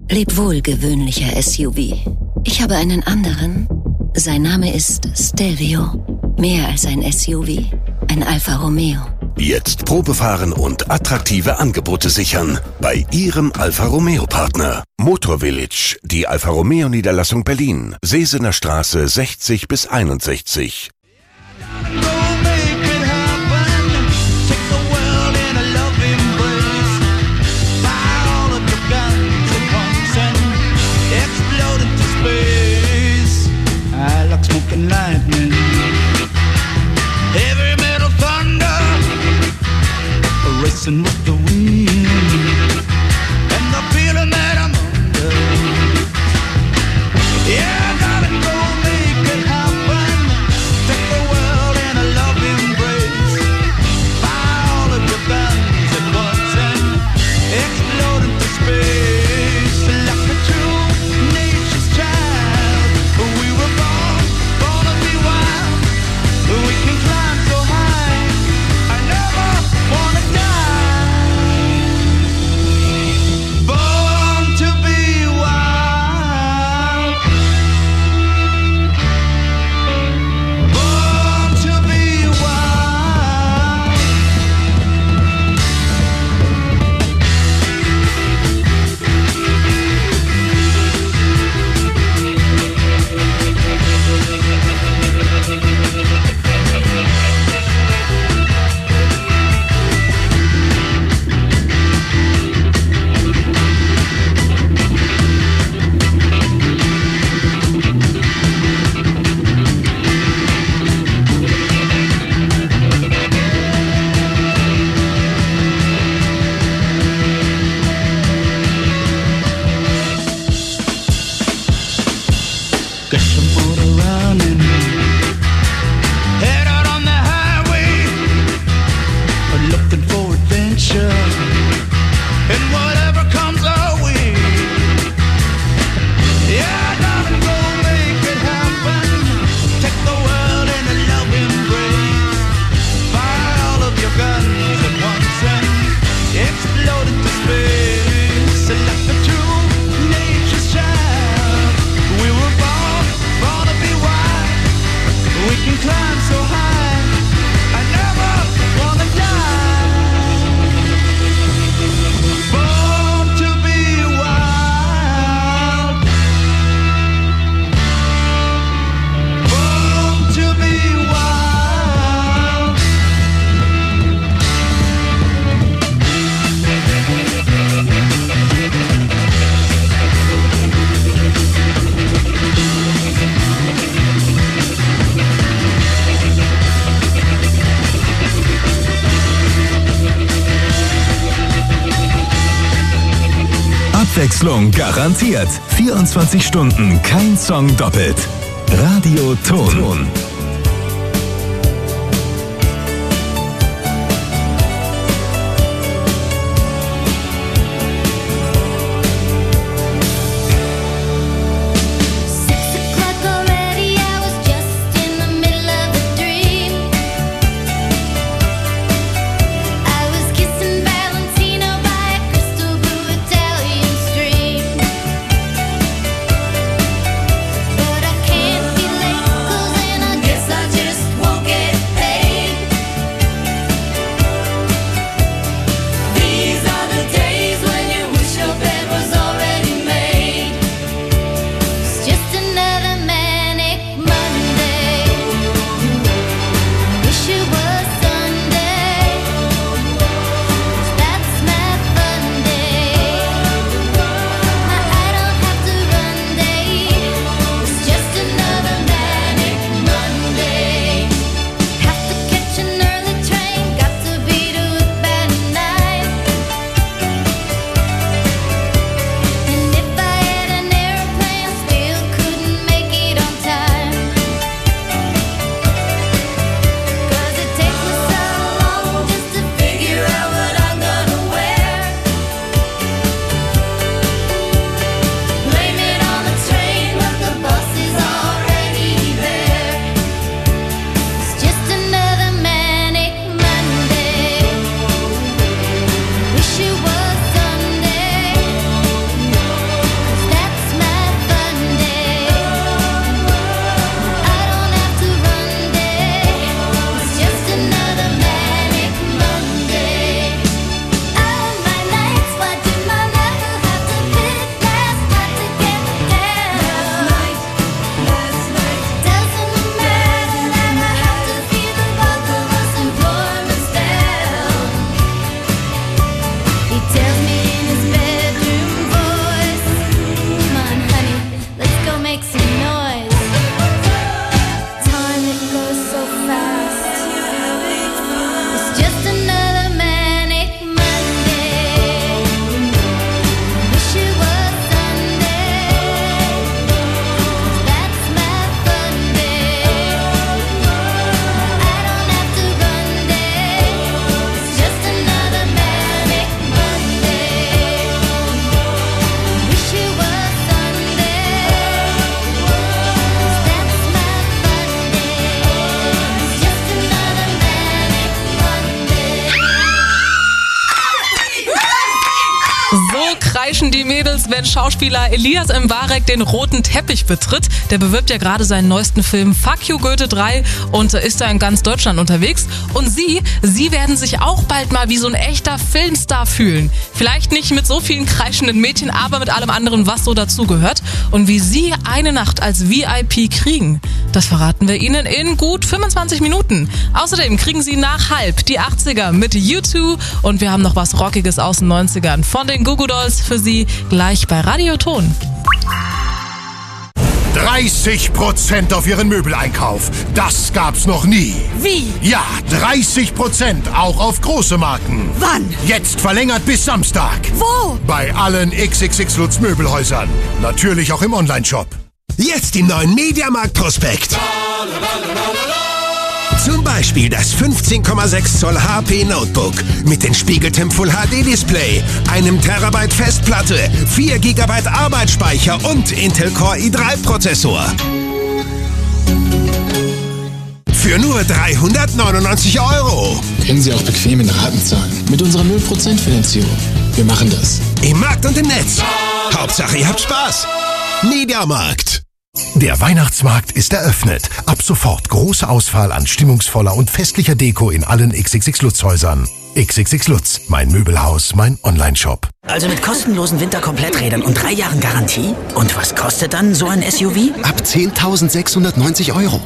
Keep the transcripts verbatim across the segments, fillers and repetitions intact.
Leb wohl, gewöhnlicher S U V. Ich habe einen anderen. Sein Name ist Stelvio. Mehr als ein S U V. Ein Alfa Romeo. Jetzt Probefahren und attraktive Angebote sichern bei Ihrem Alfa Romeo Partner. Motor Village, die Alfa Romeo Niederlassung Berlin, Sesener Straße sechzig bis einundsechzig. Smoking lightning, heavy metal thunder, racing with the wind, and the feeling that I'm under. Yeah, darling, go make it happen. Take the world in a loving embrace. Fire all of your guns at once and explode into space like a true nature's child. We were born. We can climb so high, I never wanna die. Born to be wild. Born to be wild. Get the motor running, head out on the highway, looking for adventure, and whatever comes our way. Yeah, darling, go make it happen. Take the world in a loving embrace. Fire all of your guns at once and explode into space like the true nature's child. We were born, born to be wild. We can climb so high, I never wanna die. Born to be wild. Born to be wild. Abwechslung garantiert. vierundzwanzig Stunden, kein Song doppelt. Radio Ton. But I can't be late 'cause then I Mädels, wenn Schauspieler Elias Mbarek den roten Teppich betritt. Der bewirbt ja gerade seinen neuesten Film Fuck You Goethe drei und ist da in ganz Deutschland unterwegs. Und sie, sie werden sich auch bald mal wie so ein echter Filmstar fühlen. Vielleicht nicht mit so vielen kreischenden Mädchen, aber mit allem anderen, was so dazugehört. Und wie sie eine Nacht als V I P kriegen, das verraten wir Ihnen in gut fünfundzwanzig Minuten. Außerdem kriegen Sie nach halb die achtziger mit U zwei und wir haben noch was Rockiges aus den neunzigern von den Goo Goo Dolls für Sie gleich bei Radio Ton. dreißig Prozent auf Ihren Möbeleinkauf. Das gab's noch nie. Wie? Ja, dreißig Prozent auch auf große Marken. Wann? Jetzt verlängert bis Samstag. Wo? Bei allen X X X Lutz Möbelhäusern. Natürlich auch im Onlineshop. Jetzt im neuen Mediamarkt-Prospekt. Zum Beispiel das fünfzehn Komma sechs Zoll H P Notebook mit entspiegeltem Full H D Display, einem Terabyte Festplatte, vier Gigabyte Arbeitsspeicher und Intel Core i drei Prozessor. Für nur dreihundertneunundneunzig Euro. Können Sie auch bequem in Raten zahlen. Mit unserer null Prozent Finanzierung. Wir machen das. Im Markt und im Netz. Hauptsache, ihr habt Spaß. Mediamarkt. Der Weihnachtsmarkt ist eröffnet. Ab sofort große Auswahl an stimmungsvoller und festlicher Deko in allen X X X Lutz Häusern. X X X Lutz, mein Möbelhaus, mein Onlineshop. Also mit kostenlosen Winterkompletträdern und drei Jahren Garantie? Und was kostet dann so ein S U V? Ab zehntausendsechshundertneunzig Euro.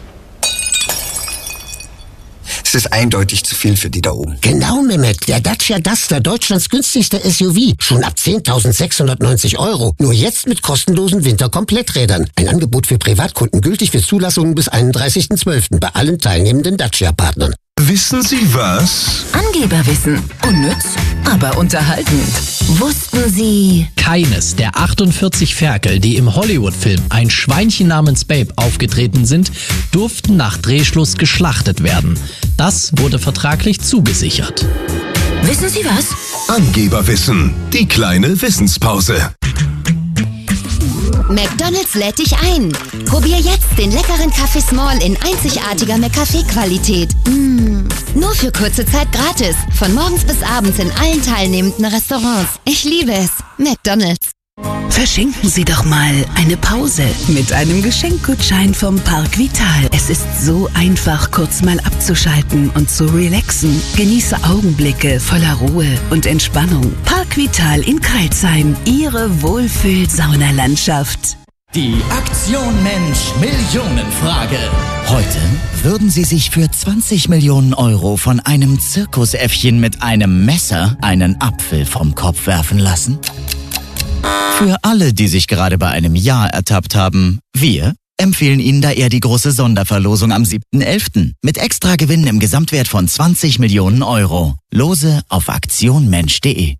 Das ist eindeutig zu viel für die da oben. Genau, Mehmet. Der Dacia Duster, Deutschlands günstigster S U V. Schon ab zehntausendsechshundertneunzig Euro. Nur jetzt mit kostenlosen Winterkompletträdern. Ein Angebot für Privatkunden, gültig für Zulassungen bis einunddreißigsten zwölften bei allen teilnehmenden Dacia-Partnern. Wissen Sie was? Angeberwissen. Unnütz, aber unterhaltend. Wussten Sie... Keines der achtundvierzig Ferkel, die im Hollywood-Film Ein Schweinchen namens Babe aufgetreten sind, durften nach Drehschluss geschlachtet werden. Das wurde vertraglich zugesichert. Wissen Sie was? Angeberwissen. Die kleine Wissenspause. McDonald's lädt dich ein. Probier jetzt den leckeren Kaffee Small in einzigartiger McCafé-Qualität. Mmh. Nur für kurze Zeit gratis. Von morgens bis abends in allen teilnehmenden Restaurants. Ich liebe es. McDonald's. Verschenken Sie doch mal eine Pause mit einem Geschenkgutschein vom Park Vital. Es ist so einfach, kurz mal abzuschalten und zu relaxen. Genieße Augenblicke voller Ruhe und Entspannung. Park Vital in Crailsheim, Ihre Wohlfühl-Saunalandschaft. Die Aktion Mensch Millionenfrage. Heute würden Sie sich für zwanzig Millionen Euro von einem Zirkusäffchen mit einem Messer einen Apfel vom Kopf werfen lassen? Für alle, die sich gerade bei einem Ja ertappt haben, wir empfehlen Ihnen da eher die große Sonderverlosung am siebten elften mit extra Gewinn im Gesamtwert von zwanzig Millionen Euro. Lose auf aktion mensch punkt de.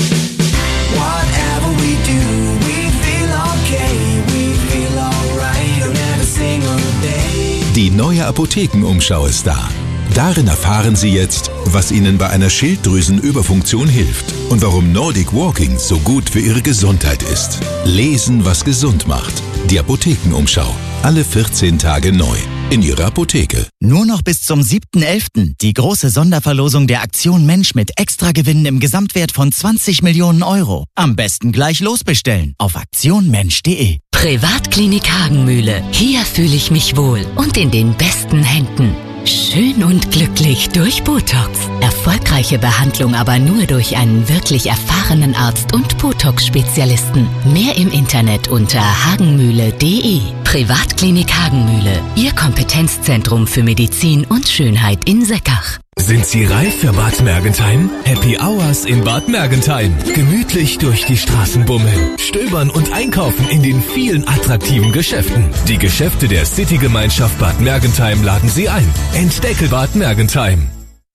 Die neue Apothekenumschau ist da. Darin erfahren Sie jetzt, was Ihnen bei einer Schilddrüsenüberfunktion hilft und warum Nordic Walking so gut für Ihre Gesundheit ist. Lesen, was gesund macht. Die Apothekenumschau. Alle vierzehn Tage neu. In Ihrer Apotheke. Nur noch bis zum siebten elften die große Sonderverlosung der Aktion Mensch mit Extragewinnen im Gesamtwert von zwanzig Millionen Euro. Am besten gleich losbestellen auf aktion mensch punkt de. Privatklinik Hagenmühle. Hier fühle ich mich wohl und in den besten Händen. Schön und glücklich durch Botox. Erfolgreiche Behandlung aber nur durch einen wirklich erfahrenen Arzt und Botox-Spezialisten. Mehr im Internet unter hagenmühle punkt de. Privatklinik Hagenmühle. Ihr Kompetenzzentrum für Medizin und Schönheit in Seckach. Sind Sie reif für Bad Mergentheim? Happy Hours in Bad Mergentheim. Gemütlich durch die Straßen bummeln, stöbern und einkaufen in den vielen attraktiven Geschäften. Die Geschäfte der City-Gemeinschaft Bad Mergentheim laden Sie ein. Entdecke Bad Mergentheim.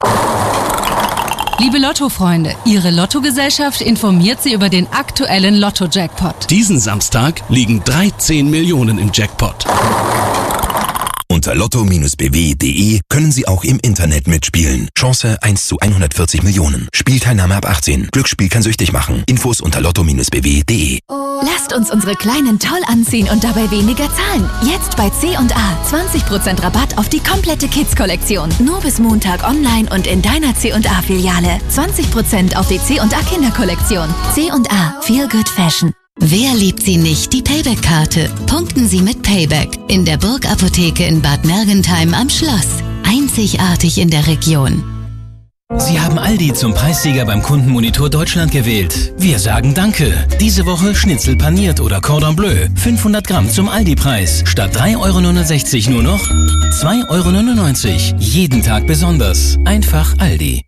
Liebe Lotto-Freunde, Ihre Lottogesellschaft informiert Sie über den aktuellen Lotto-Jackpot. Diesen Samstag liegen dreizehn Millionen im Jackpot. Unter Unter lotto Bindestrich b w punkt de können Sie auch im Internet mitspielen. Chance eins zu hundertvierzig Millionen. Spielteilnahme ab achtzehn. Glücksspiel kann süchtig machen. Infos unter lotto Bindestrich b w punkt de. Lasst uns unsere Kleinen toll anziehen und dabei weniger zahlen. Jetzt bei C und A. zwanzig Prozent Rabatt auf die komplette Kids-Kollektion. Nur bis Montag online und in deiner C und A-Filiale. zwanzig Prozent auf die C und A-Kinderkollektion. C und A. Feel Good Fashion. Wer liebt sie nicht? Die Payback-Karte. Punkten Sie mit Payback. In der Burg-Apotheke in Bad Mergentheim am Schloss. Einzigartig in der Region. Sie haben Aldi zum Preissieger beim Kundenmonitor Deutschland gewählt. Wir sagen Danke. Diese Woche Schnitzel paniert oder Cordon Bleu. fünfhundert Gramm zum Aldi-Preis. Statt drei Euro neunundsechzig nur noch zwei Euro neunundneunzig. Jeden Tag besonders. Einfach Aldi.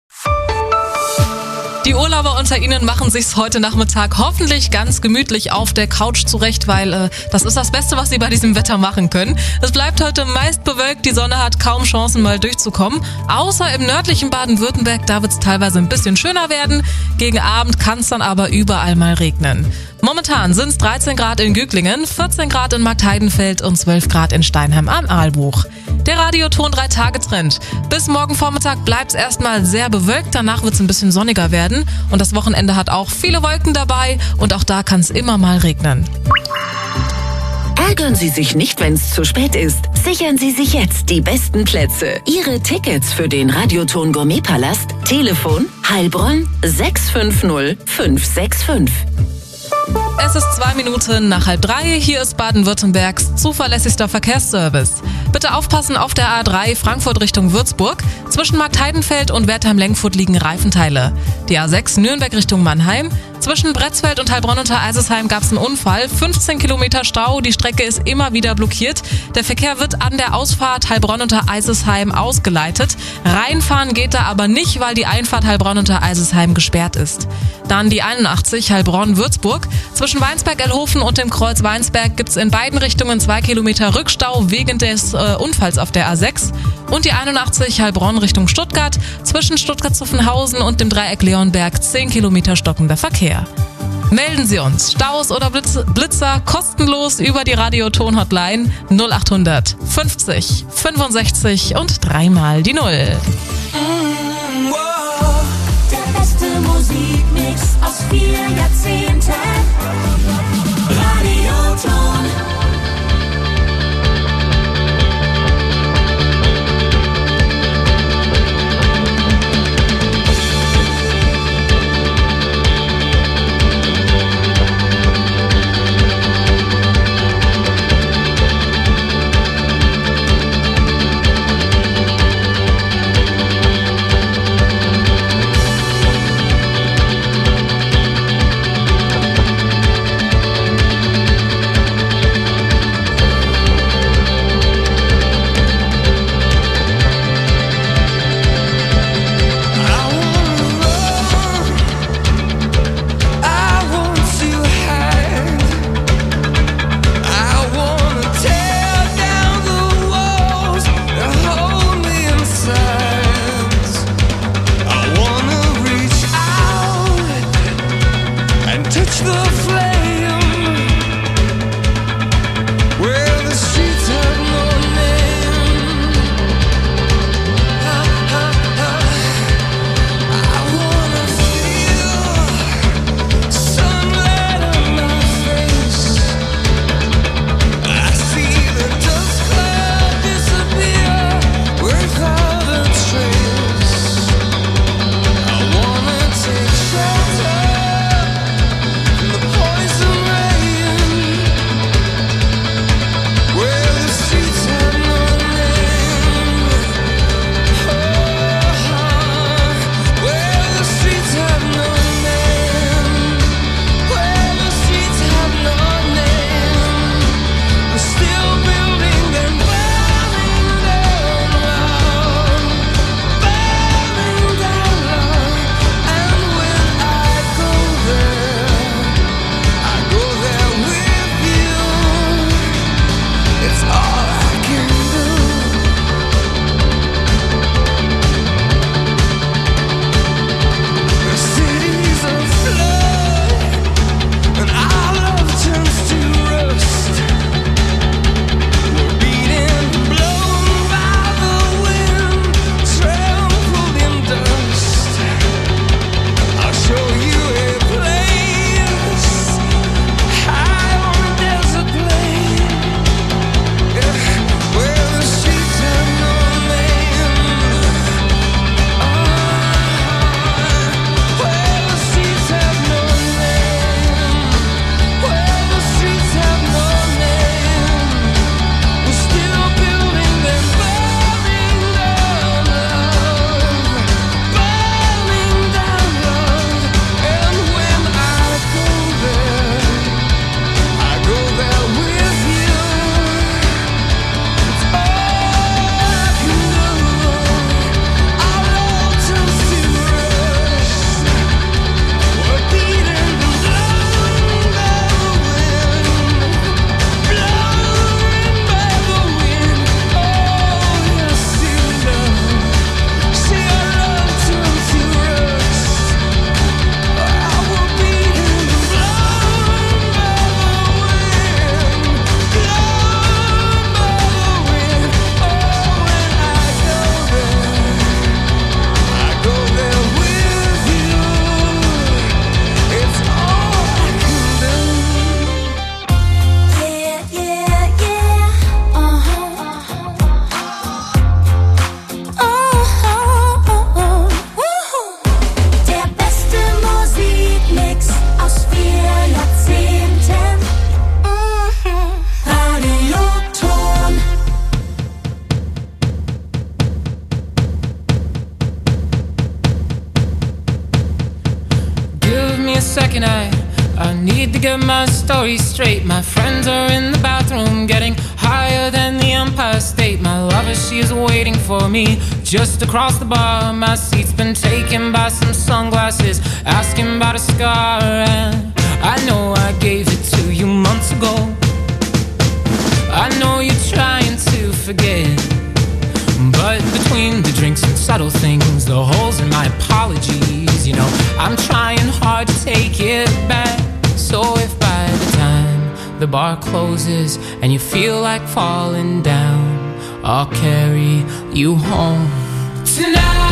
Die Urlauber unter Ihnen machen sich's heute Nachmittag hoffentlich ganz gemütlich auf der Couch zurecht, weil äh, das ist das Beste, was Sie bei diesem Wetter machen können. Es bleibt heute meist bewölkt, die Sonne hat kaum Chancen mal durchzukommen. Außer im nördlichen Baden-Württemberg, da wird's teilweise ein bisschen schöner werden. Gegen Abend kann's dann aber überall mal regnen. Momentan sind's dreizehn Grad in Güglingen, vierzehn Grad in Marktheidenfeld und zwölf Grad in Steinheim am Aalbuch. Der Radioton drei Tage Trend. Bis morgen Vormittag bleibt's erstmal sehr bewölkt, danach wird's ein bisschen sonniger werden. Und das Wochenende hat auch viele Wolken dabei und auch da kann's immer mal regnen. Ärgern Sie sich nicht, wenn es zu spät ist. Sichern Sie sich jetzt die besten Plätze. Ihre Tickets für den Radioton Gourmetpalast. Telefon Heilbronn sechs fünf null fünf sechs fünf. Es ist zwei Minuten nach halb drei. Hier ist Baden-Württembergs zuverlässigster Verkehrsservice. Bitte aufpassen auf der A drei Frankfurt Richtung Würzburg. Zwischen Marktheidenfeld und Wertheim-Lenkfurt liegen Reifenteile. Die A sechs Nürnberg Richtung Mannheim. Zwischen Bretzfeld und Heilbronn unter Eisesheim gab es einen Unfall. fünfzehn Kilometer Stau, die Strecke ist immer wieder blockiert. Der Verkehr wird an der Ausfahrt Heilbronn unter Eisesheim ausgeleitet. Reinfahren geht da aber nicht, weil die Einfahrt Heilbronn unter Eisesheim gesperrt ist. Dann die einundachtzig Heilbronn-Würzburg. Zwischen Weinsberg-Ellhofen und dem Kreuz Weinsberg gibt es in beiden Richtungen zwei Kilometer Rückstau wegen des äh, Unfalls auf der A sechs. Und die einundachtzig Heilbronn Richtung Stuttgart. Zwischen Stuttgart-Zuffenhausen und dem Dreieck Leonberg zehn Kilometer stockender Verkehr. Melden Sie uns Staus oder Blitz, Blitzer kostenlos über die Radioton-Hotline null achthundert fünfzig fünfundsechzig und dreimal die Null. Mm, wow. Der beste Musikmix aus vier Jahrzehnten. Radioton. story straight. My friends are in the bathroom getting higher than the Empire State. My lover, she is waiting for me just across the bar. My seat's been taken by some sunglasses, asking about a scar. And I know I gave it to you months ago. I know you're trying to forget, but between the drinks and subtle things, the holes in my apologies, you know, I'm trying hard to take it back. So if by the time the bar closes and you feel like falling down, I'll carry you home tonight.